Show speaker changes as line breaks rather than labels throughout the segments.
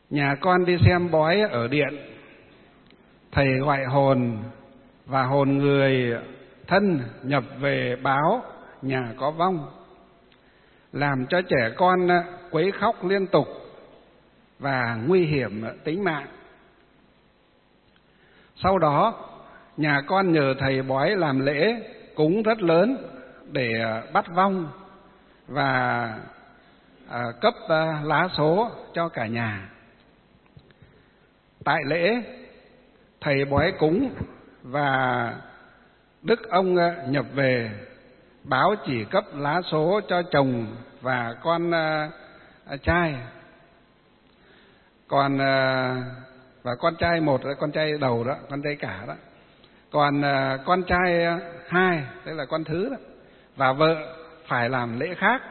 Nhà con đi xem bói ở điện, thầy gọi hồn và hồn người thân nhập về báo nhà có vong, làm cho trẻ con quấy khóc liên tục và nguy hiểm tính mạng. Sau đó nhà con nhờ thầy bói làm lễ cúng rất lớn để bắt vong và cấp lá số cho cả nhà. Tại lễ, thầy bói cúng và đức ông nhập về báo chỉ cấp lá số cho chồng và con trai, và con trai một là con trai đầu đó, con trai cả đó, còn con trai hai tức là con thứ đó, và vợ phải làm lễ khác.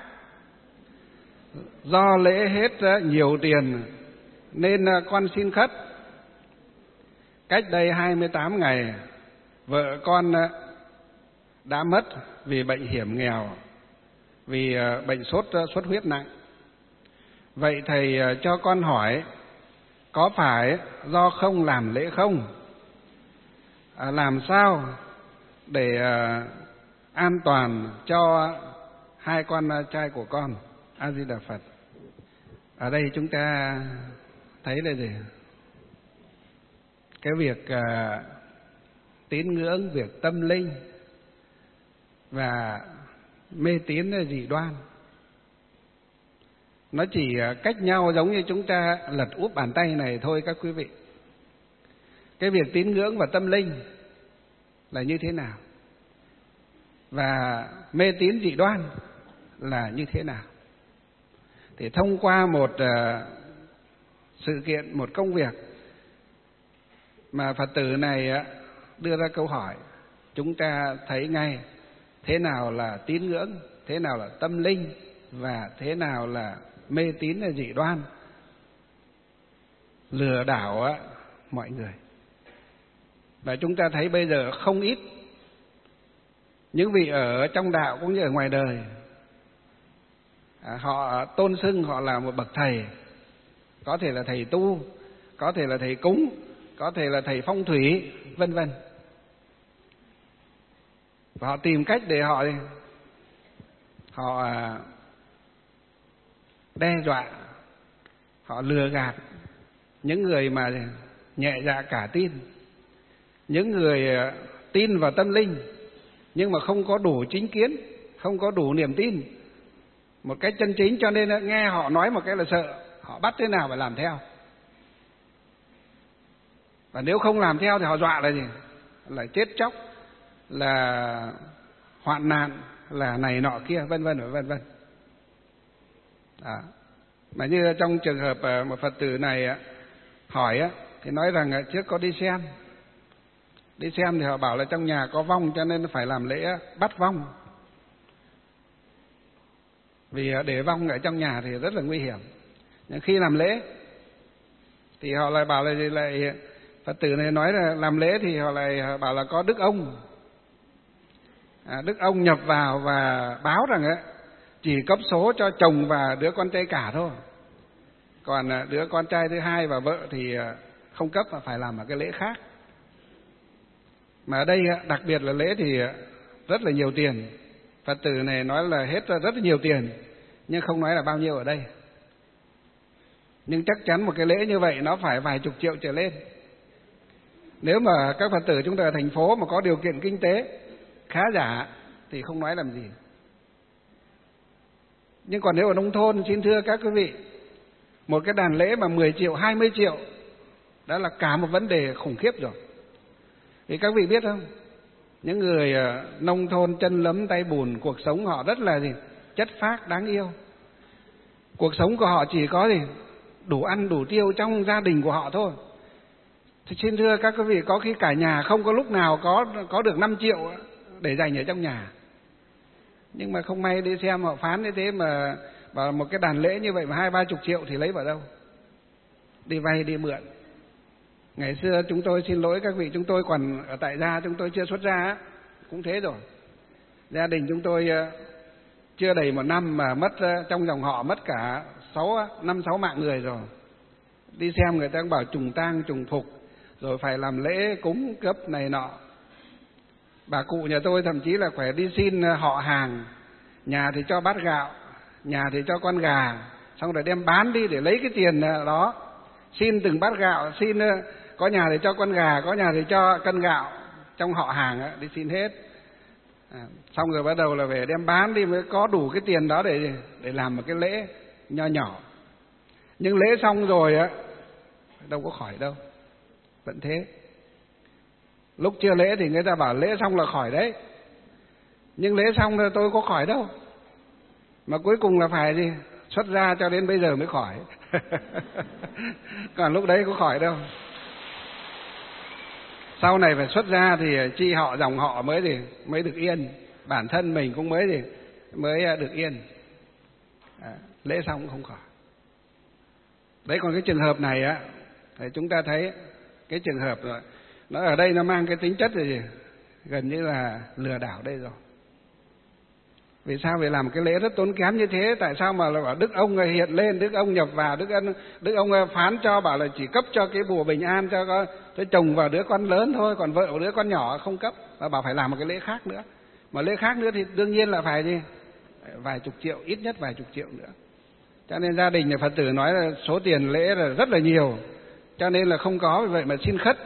Do lễ hết nhiều tiền nên con xin khất. Cách đây 28 ngày, vợ con đã mất vì bệnh hiểm nghèo, vì bệnh xuất huyết nặng. Vậy thầy cho con hỏi, có phải do không làm lễ không? Làm sao để an toàn cho hai con trai của con? A Di Đà Phật. Ở đây chúng ta thấy là gì? Cái việc tín ngưỡng, việc tâm linh và mê tín dị đoan nó chỉ cách nhau giống như chúng ta lật úp bàn tay này thôi các quý vị. Cái việc tín ngưỡng và tâm linh là như thế nào, và mê tín dị đoan là như thế nào? Thì thông qua một sự kiện, một công việc mà Phật tử này đưa ra câu hỏi, chúng ta thấy ngay thế nào là tín ngưỡng, thế nào là tâm linh và thế nào là mê tín là dị đoan, lừa đảo mọi người. Và chúng ta thấy bây giờ không ít những vị ở trong đạo cũng như ở ngoài đời, họ tôn xưng họ là một bậc thầy, có thể là thầy tu, có thể là thầy cúng, có thể là thầy phong thủy, vân vân. Và họ tìm cách để họ đe dọa, họ lừa gạt những người mà nhẹ dạ cả tin, những người tin vào tâm linh nhưng mà không có đủ chính kiến, không có đủ niềm tin một cách chân chính, cho nên nghe họ nói một cái là sợ, họ bắt thế nào phải làm theo. Và nếu không làm theo thì họ dọa là gì? Là chết chóc, là hoạn nạn, là này nọ kia, vân vân vân vân. Mà như trong trường hợp một Phật tử này hỏi thì nói rằng trước có đi xem thì họ bảo là trong nhà có vong cho nên phải làm lễ bắt vong, vì để vong ở trong nhà thì rất là nguy hiểm. Nhưng khi làm lễ thì họ lại bảo là gì, lại Phật tử này nói là làm lễ thì họ lại bảo là có đức ông, đức ông nhập vào và báo rằng chỉ cấp số cho chồng và đứa con trai cả thôi, còn đứa con trai thứ hai và vợ thì không cấp, mà phải làm một cái lễ khác. Mà ở đây đặc biệt là lễ thì rất là nhiều tiền. Phật tử này nói là hết rất là nhiều tiền, nhưng không nói là bao nhiêu ở đây. Nhưng chắc chắn một cái lễ như vậy nó phải vài chục triệu trở lên. Nếu mà các Phật tử chúng ta ở thành phố mà có điều kiện kinh tế khá giả thì không nói làm gì. Nhưng còn nếu ở nông thôn, xin thưa các quý vị, một cái đàn lễ mà 10 triệu, 20 triệu đó là cả một vấn đề khủng khiếp rồi. Vì các vị biết không, những người nông thôn chân lấm tay bùn, cuộc sống họ rất là gì? Chất phác, đáng yêu. Cuộc sống của họ chỉ có gì? Đủ ăn, đủ tiêu trong gia đình của họ thôi. Thì xin thưa các quý vị, có khi cả nhà không có lúc nào có được 5 triệu để dành ở trong nhà. Nhưng mà không may đi xem họ phán như thế mà bảo một cái đàn lễ như vậy mà 20-30 triệu thì lấy vào đâu? Đi vay, đi mượn. Ngày xưa chúng tôi, xin lỗi các vị, chúng tôi còn ở tại gia, chúng tôi chưa xuất gia cũng thế rồi. Gia đình chúng tôi chưa đầy 1 năm mà mất, trong dòng họ mất cả 5-6 mạng người rồi. Đi xem người ta cũng bảo trùng tang trùng phục, rồi phải làm lễ cúng cấp này nọ. Bà cụ nhà tôi thậm chí là phải đi xin họ hàng, nhà thì cho bát gạo, nhà thì cho con gà, xong rồi đem bán đi để lấy cái tiền đó. Xin từng bát gạo, xin có nhà thì cho con gà, có nhà thì cho cân gạo, trong họ hàng đi xin hết. Xong rồi bắt đầu là về đem bán đi mới có đủ cái tiền đó để làm một cái lễ nho nhỏ. Nhưng lễ xong rồi đâu có khỏi đâu, vẫn thế. Lúc chưa lễ thì người ta bảo lễ xong là khỏi đấy, nhưng lễ xong rồi tôi có khỏi đâu, mà cuối cùng là phải gì xuất gia cho đến bây giờ mới khỏi. Còn lúc đấy có khỏi đâu. Sau này phải xuất gia thì chi họ dòng họ mới được yên, bản thân mình cũng mới được yên. Lễ xong cũng không khỏi. Đấy, còn cái trường hợp này thì chúng ta thấy cái trường hợp rồi, nó ở đây nó mang cái tính chất gì gần như là lừa đảo đây rồi. Vì sao phải làm cái lễ rất tốn kém như thế? Tại sao mà là bảo Đức ông hiện lên, Đức ông nhập vào, Đức ông phán cho bảo là chỉ cấp cho cái bùa bình an cho chồng và đứa con lớn thôi, còn vợ và đứa con nhỏ không cấp, và bảo phải làm một cái lễ khác nữa. Mà lễ khác nữa thì đương nhiên là phải gì vài chục triệu, ít nhất vài chục triệu nữa. Cho nên gia đình Phật tử nói là số tiền lễ là rất là nhiều, cho nên là không có, vì vậy mà xin khất.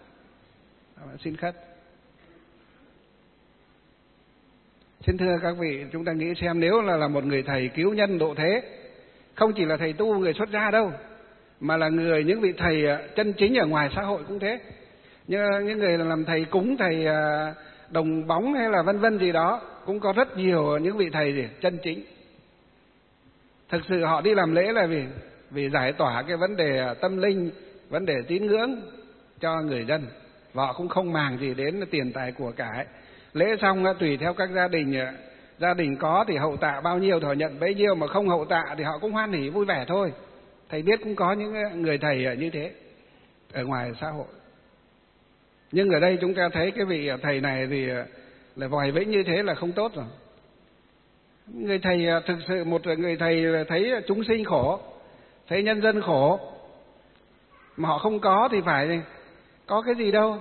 Xin thưa các vị, chúng ta nghĩ xem, nếu là một người thầy cứu nhân độ thế, không chỉ là thầy tu người xuất gia đâu, mà là những vị thầy chân chính ở ngoài xã hội cũng thế. Như những người làm thầy cúng, thầy đồng bóng hay là vân vân gì đó, cũng có rất nhiều những vị thầy chân chính. Thực sự họ đi làm lễ là vì giải tỏa cái vấn đề tâm linh, vấn đề tín ngưỡng cho người dân, và họ cũng không màng gì đến tiền tài của cải. Lễ xong tùy theo các gia đình có thì hậu tạ bao nhiêu thì họ nhận bấy nhiêu, mà không hậu tạ thì họ cũng hoan hỉ vui vẻ thôi. Thầy biết cũng có những người thầy như thế ở ngoài xã hội. Nhưng ở đây chúng ta thấy cái vị thầy này thì là vòi vĩnh như thế là không tốt rồi. Người thầy thực sự, một người thầy thấy chúng sinh khổ, thấy nhân dân khổ, mà họ không có thì phải có cái gì đâu.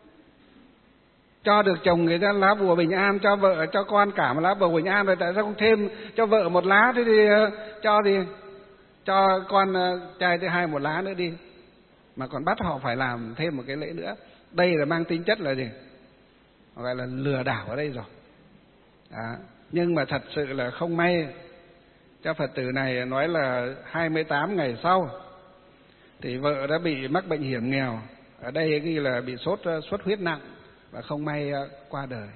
Cho được chồng người ta lá bùa bình an, cho vợ cho con cả một lá bùa bình an, rồi tại sao không thêm cho vợ một lá, thế thì cho con trai thứ hai một lá nữa đi, mà còn bắt họ phải làm thêm một cái lễ nữa. Đây là mang tính chất là gì, gọi là lừa đảo ở đây rồi. Nhưng mà thật sự là không may cho Phật tử này, nói là 28 ngày sau thì vợ đã bị mắc bệnh hiểm nghèo, ở đây ghi là bị xuất huyết nặng và không may qua đời.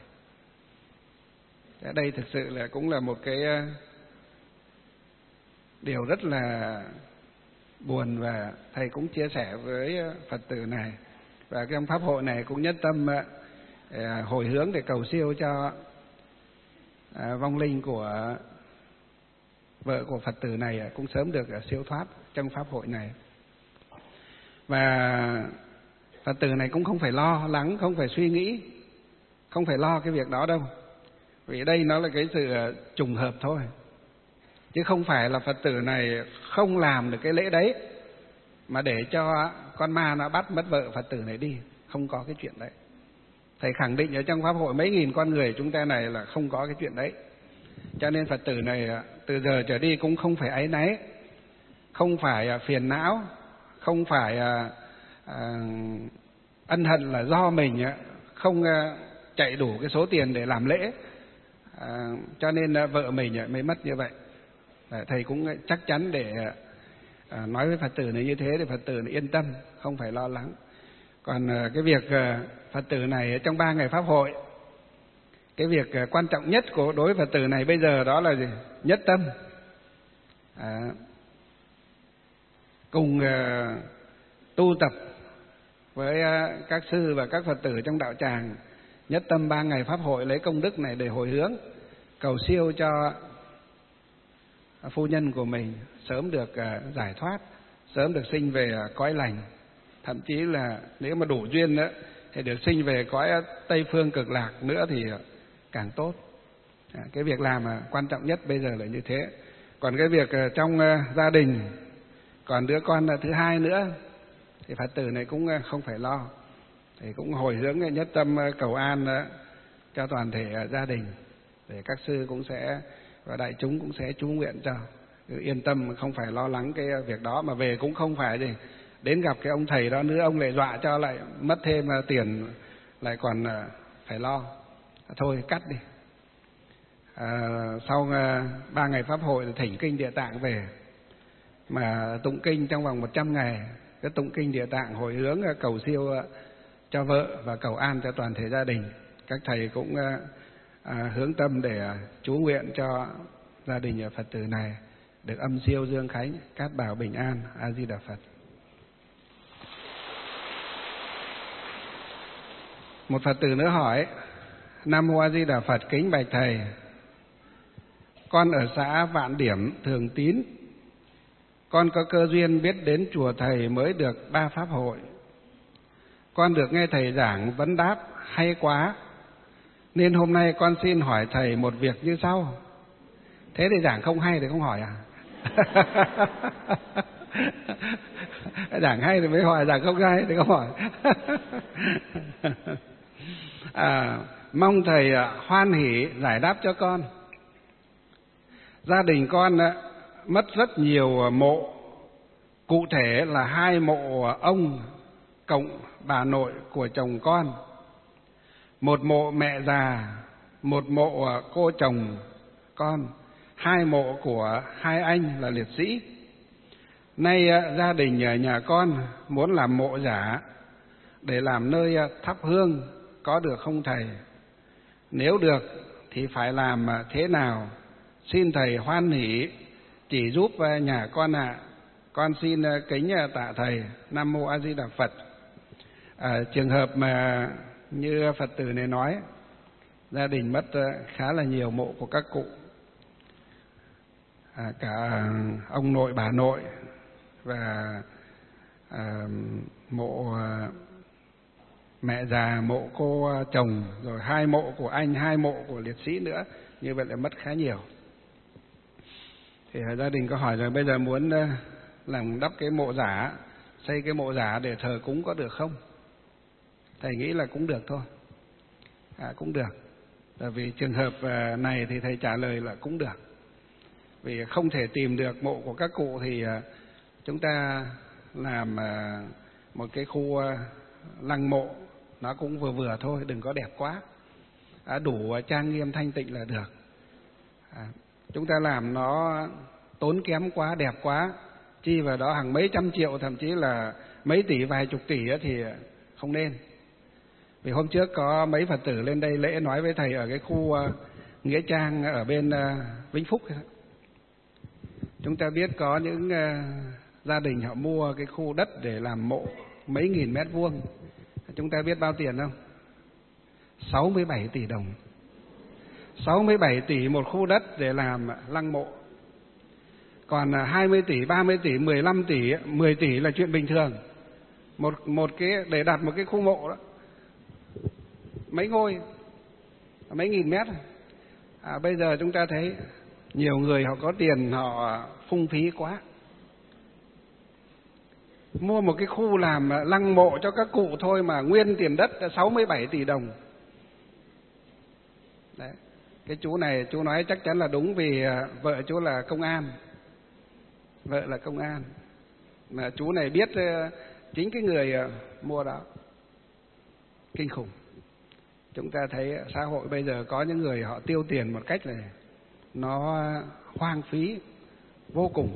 Đây thực sự là cũng là một cái điều rất là buồn, và thầy cũng chia sẻ với Phật tử này, và trong pháp hội này cũng nhất tâm hồi hướng để cầu siêu cho vong linh của vợ của Phật tử này cũng sớm được siêu thoát trong pháp hội này. Và Phật tử này cũng không phải lo lắng, không phải suy nghĩ, không phải lo cái việc đó đâu, vì đây nó là cái sự trùng hợp thôi, chứ không phải là Phật tử này không làm được cái lễ đấy mà để cho con ma nó bắt mất vợ Phật tử này đi. Không có cái chuyện đấy. Thầy khẳng định ở trong pháp hội mấy nghìn con người chúng ta này là không có cái chuyện đấy. Cho nên Phật tử này từ giờ trở đi cũng không phải áy náy, không phải phiền não, không phải ân hận là do mình không chạy đủ cái số tiền để làm lễ, cho nên vợ mình mới mất như vậy. Thầy cũng chắc chắn để nói với Phật tử này như thế để Phật tử này yên tâm, không phải lo lắng. Còn cái việc Phật tử này trong 3 ngày pháp hội, cái việc quan trọng nhất của đối với Phật tử này bây giờ đó là gì? Nhất tâm, cùng tu tập với các sư và các Phật tử trong đạo tràng, nhất tâm 3 ngày pháp hội lấy công đức này để hồi hướng cầu siêu cho phu nhân của mình sớm được giải thoát, sớm được sinh về cõi lành, thậm chí là nếu mà đủ duyên nữa thì được sinh về cõi Tây Phương Cực Lạc nữa thì càng tốt. Cái việc làm quan trọng nhất bây giờ là như thế. Còn cái việc trong gia đình Còn đứa con thứ hai nữa thì Phật tử này cũng không phải lo, thì cũng hồi hướng nhất tâm cầu an cho toàn thể gia đình, để các sư cũng sẽ và đại chúng cũng sẽ chú nguyện cho. Cứ yên tâm, không phải lo lắng cái việc đó, mà về cũng không phải gì đến gặp cái ông thầy đó nữa, ông lại dọa cho lại mất thêm tiền, lại còn phải lo. Thôi cắt đi. Sau 3 ngày pháp hội thì thỉnh kinh Địa Tạng về, mà tụng kinh trong vòng 100 ngày, cái tụng kinh Địa Tạng hồi hướng cầu siêu cho vợ và cầu an cho toàn thể gia đình. Các thầy cũng hướng tâm để chú nguyện cho gia đình Phật tử này được âm siêu dương khánh, cát bảo bình an. A Di Đà Phật. Một Phật tử nữa hỏi: Nam Mô A Di Đà Phật, kính bạch thầy, con ở xã Vạn Điểm, Thường Tín. Con có cơ duyên biết đến chùa thầy mới được 3 pháp hội. Con được nghe thầy giảng vấn đáp hay quá, nên hôm nay con xin hỏi thầy một việc như sau. Thế thì giảng không hay thì không hỏi à? Giảng hay thì mới hỏi, giảng không hay thì không hỏi. Mong thầy hoan hỷ giải đáp cho con. Gia đình con mất rất nhiều mộ, cụ thể là 2 mộ ông cộng bà nội của chồng con, 1 mộ mẹ già, 1 mộ cô chồng con, 2 mộ của 2 anh là liệt sĩ. Nay gia đình nhà con muốn làm mộ giả để làm nơi thắp hương, có được không thầy? Nếu được thì phải làm thế nào? Xin thầy hoan hỷ chỉ giúp nhà con ạ. Con xin kính tạ thầy. Nam Mô A Di Đà Phật. Trường hợp mà như Phật tử này nói, gia đình mất khá là nhiều mộ của các cụ, cả ông nội bà nội và mộ mẹ già, mộ cô chồng, rồi 2 mộ của anh, 2 mộ của liệt sĩ nữa. Như vậy là mất khá nhiều. Thì gia đình có hỏi rằng bây giờ muốn làm đắp cái mộ giả, xây cái mộ giả để thờ cúng có được không? Thầy nghĩ là cũng được thôi. Cũng được. Tại vì trường hợp này thì thầy trả lời là cũng được. Vì không thể tìm được mộ của các cụ thì chúng ta làm một cái khu lăng mộ nó cũng vừa vừa thôi, đừng có đẹp quá, đủ trang nghiêm thanh tịnh là được. Chúng ta làm nó tốn kém quá, đẹp quá, chi vào đó hàng mấy trăm triệu, thậm chí là mấy tỷ, vài chục tỷ thì không nên. Vì hôm trước có mấy Phật tử lên đây lễ nói với thầy ở cái khu Nghĩa Trang ở bên Vĩnh Phúc. Chúng ta biết có những gia đình họ mua cái khu đất để làm mộ mấy nghìn mét vuông. Chúng ta biết bao tiền không? 67 tỷ đồng. 67 tỷ một khu đất để làm lăng mộ. Còn 20 tỷ, 30 tỷ, 15 tỷ, 10 tỷ là chuyện bình thường. Một cái để đặt một cái khu mộ đó. Mấy ngôi, mấy nghìn mét. Bây giờ chúng ta thấy nhiều người họ có tiền họ phung phí quá. Mua một cái khu làm lăng mộ cho các cụ thôi mà nguyên tiền đất là 67 tỷ đồng. Đấy. Cái chú này chú nói chắc chắn là đúng, vì vợ chú là công an. Vợ là công an. Mà chú này biết chính cái người mua đó. Kinh khủng. Chúng ta thấy xã hội bây giờ có những người họ tiêu tiền một cách này nó hoang phí vô cùng.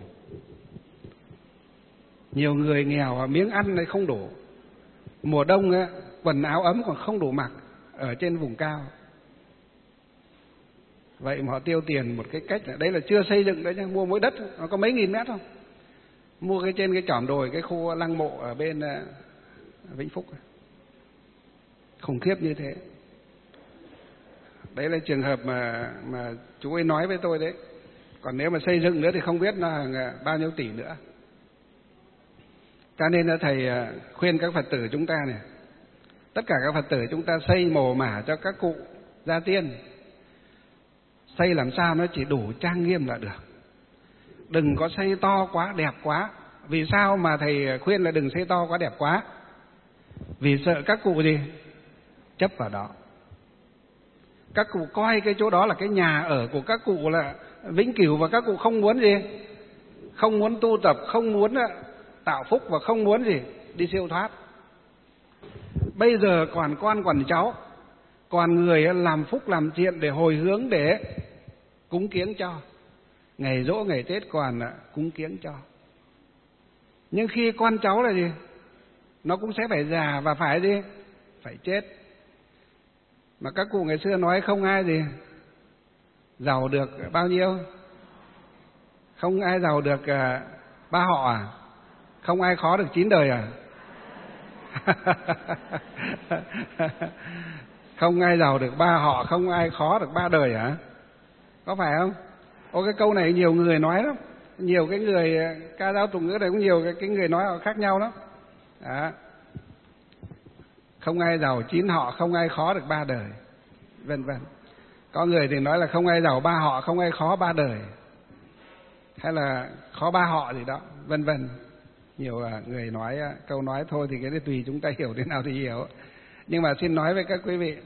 Nhiều người nghèo miếng ăn này không đủ. Mùa đông quần áo ấm còn không đủ mặc ở trên vùng cao. Vậy mà họ tiêu tiền một cái cách là đấy là chưa xây dựng đấy nhá, mua mỗi đất nó có mấy nghìn mét không? Mua cái trên cái chỏm đồi cái khu lăng mộ ở bên Vĩnh Phúc. Khủng khiếp như thế. Đấy là trường hợp mà chú ấy nói với tôi đấy. Còn nếu mà xây dựng nữa thì không biết là bao nhiêu tỷ nữa. Cho nên là thầy khuyên các Phật tử chúng ta này, tất cả các Phật tử chúng ta xây mồ mả cho các cụ gia tiên. Xây làm sao nó chỉ đủ trang nghiêm là được. Đừng có xây to quá, đẹp quá, Vì sao mà thầy khuyên là đừng xây to quá đẹp quá? Vì sợ các cụ gì? Chấp vào đó. Các cụ coi cái chỗ đó là cái nhà ở của các cụ là vĩnh cửu, và các cụ không muốn gì? Không muốn tu tập, không muốn tạo phúc, và không muốn gì? Đi siêu thoát. Bây giờ còn con còn cháu, còn người làm phúc làm thiện để hồi hướng, để cúng kiếng cho. Ngày giỗ ngày Tết còn cúng kiếng cho. Nhưng khi con cháu là gì? Nó cũng sẽ phải già và phải gì? Phải chết. Mà các cụ ngày xưa nói không ai gì? Giàu được bao nhiêu? Không ai giàu được 3 họ à? Không ai khó được 9 đời à? Không ai giàu được 3 họ, không ai khó được 3 đời hả? Có phải không? Cái câu này nhiều người nói lắm. Nhiều cái người ca dao tục ngữ này cũng nhiều cái người nói họ khác nhau lắm. Đó. Không ai giàu 9 họ, không ai khó được 3 đời, vân vân. Có người thì nói là không ai giàu 3 họ, không ai khó 3 đời, hay là khó 3 họ gì đó, vân vân. Nhiều người nói câu nói thôi thì cái này tùy chúng ta hiểu thế nào thì hiểu. Nhưng mà xin nói với các quý vị,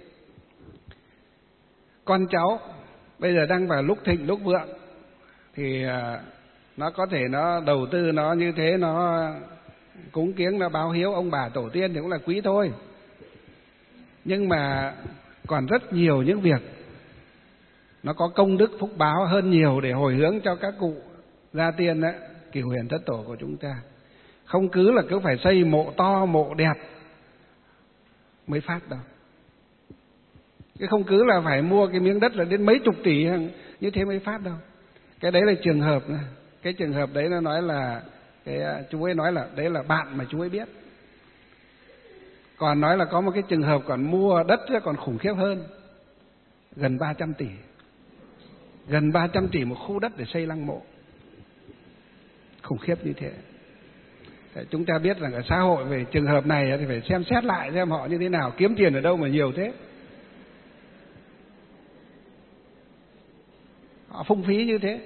con cháu bây giờ đang vào lúc thịnh lúc vượng, thì nó có thể nó đầu tư nó như thế, nó cúng kiếng, nó báo hiếu ông bà tổ tiên thì cũng là quý thôi. Nhưng mà còn rất nhiều những việc nó có công đức phúc báo hơn nhiều để hồi hướng cho các cụ gia tiên đấy, cửu huyền thất tổ của chúng ta. Không cứ là cứ phải xây mộ to mộ đẹp mới phát đâu. Cái không cứ là phải mua cái miếng đất là đến mấy chục tỷ như thế mới phát đâu. Cái đấy là trường hợp này. Cái trường hợp đấy nó nói là cái chú ấy nói là đấy là bạn mà chú ấy biết. Còn nói là có một cái trường hợp còn mua đất còn khủng khiếp hơn, gần 300 tỷ. Gần 300 tỷ một khu đất để xây lăng mộ. Khủng khiếp như thế. Chúng ta biết rằng ở xã hội về trường hợp này thì phải xem xét lại xem họ như thế nào, kiếm tiền ở đâu mà nhiều thế. Họ phung phí như thế.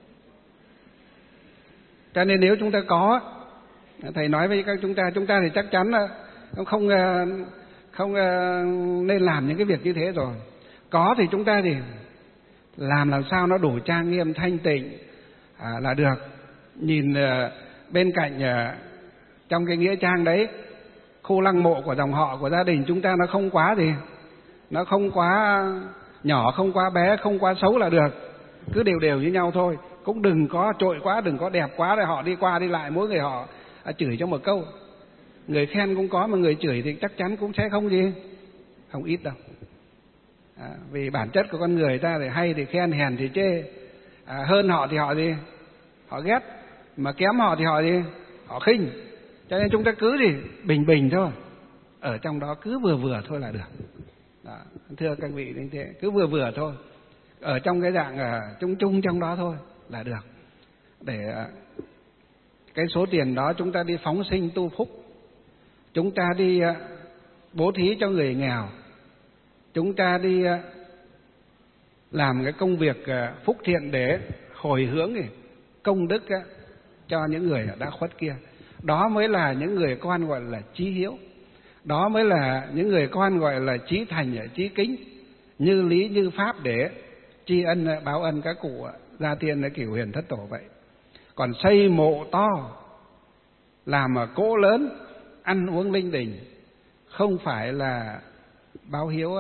Cho nên nếu chúng ta có, thầy nói với các chúng ta thì chắc chắn là không nên làm những cái việc như thế rồi. Có thì chúng ta thì làm sao nó đủ trang nghiêm thanh tịnh là được. Nhìn bên cạnh trong cái nghĩa trang đấy, khu lăng mộ của dòng họ của gia đình chúng ta nó không quá gì, nó không quá nhỏ, không quá bé, không quá xấu là được. Cứ đều đều như nhau thôi, cũng đừng có trội quá, đừng có đẹp quá để họ đi qua đi lại mỗi người họ chửi cho một câu. Người khen cũng có, mà người chửi thì chắc chắn cũng sẽ không gì, không ít đâu. Vì bản chất của con người ta thì hay thì khen, hèn thì chê. Hơn họ thì họ gì, họ ghét, mà kém họ thì họ gì, họ khinh. Cho nên chúng ta cứ gì bình bình thôi, ở trong đó cứ vừa vừa thôi là được. Đó, thưa các vị như thế, cứ vừa vừa thôi, ở trong cái dạng chung chung trong đó thôi là được. Để cái số tiền đó chúng ta đi phóng sinh tu phúc, chúng ta đi bố thí cho người nghèo, chúng ta đi làm cái công việc phúc thiện để hồi hướng công đức cho những người đã khuất kia. Đó mới là những người con gọi là chí hiếu. Đó mới là những người con gọi là chí thành, chí kính, như lý như pháp để tri ân báo ân các cụ gia tiên cửu huyền thất tổ vậy. Còn xây mộ to, làm cỗ lớn, ăn uống linh đình, không phải là báo hiếu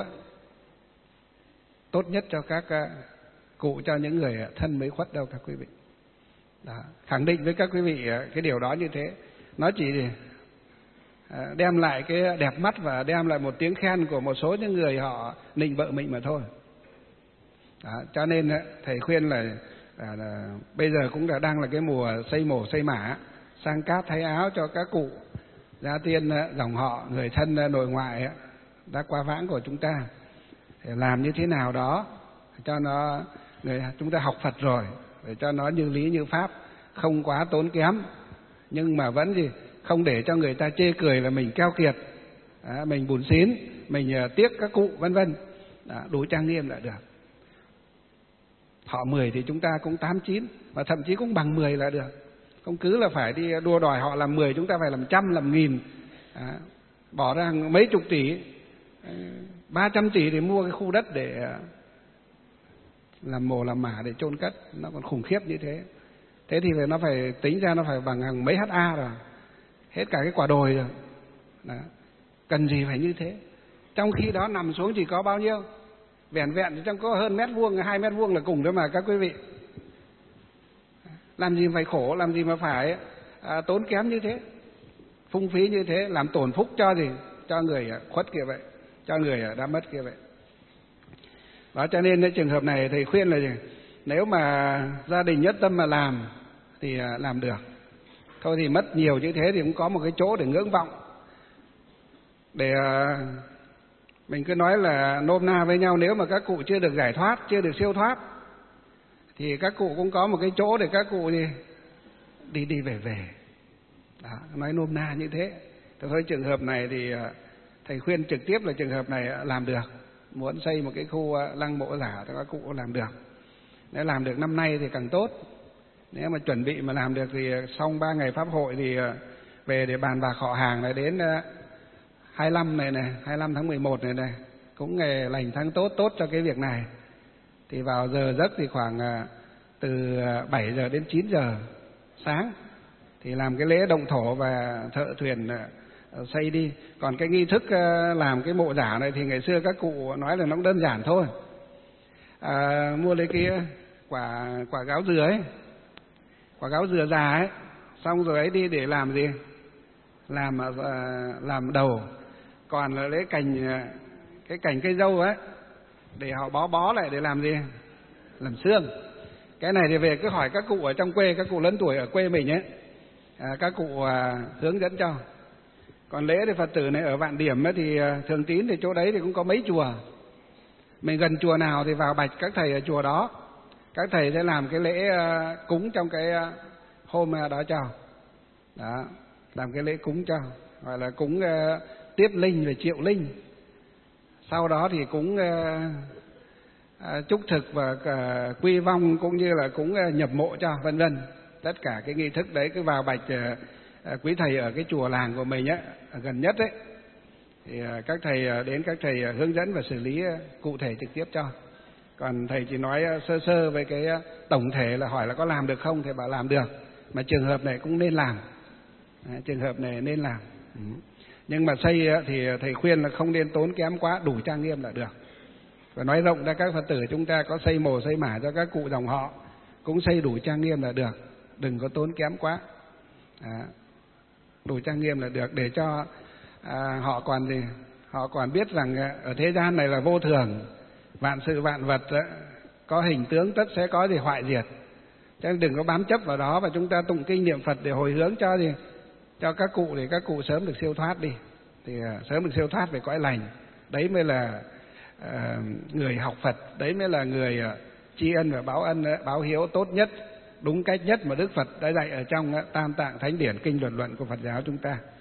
tốt nhất cho các cụ, cho những người thân mới khuất đâu các quý vị. Đó, khẳng định với các quý vị cái điều đó như thế. Nó chỉ đem lại cái đẹp mắt và đem lại một tiếng khen của một số những người họ nịnh bợ mình mà thôi. Đó, cho nên thầy khuyên là bây giờ cũng đang là cái mùa xây mổ xây mả, sang cát thay áo cho các cụ gia tiên dòng họ, người thân nội ngoại đã qua vãng của chúng ta. Để làm như thế nào đó cho nó, chúng ta học Phật rồi, để cho nó như lý như pháp, không quá tốn kém, nhưng mà vẫn gì không để cho người ta chê cười là mình keo kiệt, mình bủn xỉn, mình tiếc các cụ vân vân. Đủ trang nghiêm là được. Thọ 10 thì chúng ta cũng 8, 9, và thậm chí cũng bằng 10 là được. Không cứ là phải đi đua đòi họ làm 10, chúng ta phải làm trăm, làm nghìn. Bỏ ra mấy chục tỷ, 300 tỷ để mua cái khu đất để làm mồ làm mả để chôn cất, nó còn khủng khiếp như thế. Thế thì nó phải tính ra nó phải bằng hàng mấy ha rồi, hết cả cái quả đồi rồi. Đó. Cần gì phải như thế? Trong khi đó nằm xuống chỉ có bao nhiêu? Vẻn vẹn thì trong có hơn mét vuông, 2 mét vuông là cùng thôi mà các quý vị. Làm gì phải khổ, làm gì mà phải tốn kém như thế, phung phí như thế, làm tổn phúc cho gì? Cho người khuất kia vậy, cho người đã mất kia vậy. Đó, cho nên cái trường hợp này thầy khuyên là gì? Nếu mà gia đình nhất tâm mà làm thì làm được. Thôi thì mất nhiều như thế thì cũng có một cái chỗ để ngưỡng vọng. Để mình cứ nói là nôm na với nhau, nếu mà các cụ chưa được giải thoát, chưa được siêu thoát, thì các cụ cũng có một cái chỗ để các cụ đi về. Đó, nói nôm na như thế. Thôi trường hợp này thì thầy khuyên trực tiếp là trường hợp này làm được. Muốn xây một cái khu lăng mộ giả thì các cụ làm được. Nếu làm được năm nay thì càng tốt. Nếu mà chuẩn bị mà làm được thì xong 3 ngày pháp hội thì về để bàn bạc họ hàng này đến 25 này, 25 tháng 11 này, cũng ngày lành tháng tốt cho cái việc này. Thì vào giờ giấc thì khoảng từ 7 giờ đến 9 giờ sáng thì làm cái lễ động thổ và thợ thuyền xây đi. Còn cái nghi thức làm cái mộ giả này thì ngày xưa các cụ nói là nó cũng đơn giản thôi. Mua lấy cái quả gáo dừa ấy, quả gáo dừa già ấy, xong rồi ấy đi để làm gì? Làm đầu. Còn là lấy cái cành cây dâu ấy để họ bó lại để làm gì? Làm xương. Cái này thì về cứ hỏi các cụ ở trong quê, các cụ lớn tuổi ở quê mình ấy, các cụ hướng dẫn cho. Còn lễ thì Phật tử này ở Vạn Điểm ấy, thì Thường Tín thì chỗ đấy thì cũng có mấy chùa. Mình gần chùa nào thì vào bạch các thầy ở chùa đó. Các thầy sẽ làm cái lễ cúng trong cái hôm đó cho. Đó, làm cái lễ cúng cho, gọi là cúng tiếp linh và triệu linh. Sau đó thì cúng chúc thực và quy vong, cũng như là cúng nhập mộ cho, vân vân. Tất cả cái nghi thức đấy cứ vào bạch quý thầy ở cái chùa làng của mình á, gần nhất ấy, thì các thầy đến, các thầy hướng dẫn và xử lý cụ thể trực tiếp cho. Còn thầy chỉ nói sơ về cái tổng thể là hỏi là có làm được không, thầy bảo làm được, mà trường hợp này cũng nên làm. Trường hợp này nên làm. Nhưng mà xây thì thầy khuyên là không nên tốn kém quá, đủ trang nghiêm là được. Và nói rộng ra các Phật tử chúng ta có xây mồ xây mả cho các cụ dòng họ, cũng xây đủ trang nghiêm là được, đừng có tốn kém quá. Đủ trang nghiêm là được, để cho họ còn biết rằng ở thế gian này là vô thường, vạn sự vạn vật có hình tướng tất sẽ có gì hoại diệt. Cho nên đừng có bám chấp vào đó, và chúng ta tụng kinh niệm Phật để hồi hướng cho các cụ, để các cụ sớm được siêu thoát đi, thì sớm được siêu thoát về cõi lành. Đấy mới là người học Phật, đấy mới là người tri ân và báo hiếu tốt nhất, đúng cách nhất mà Đức Phật đã dạy ở trong Tam Tạng Thánh Điển, kinh luận của Phật giáo chúng ta.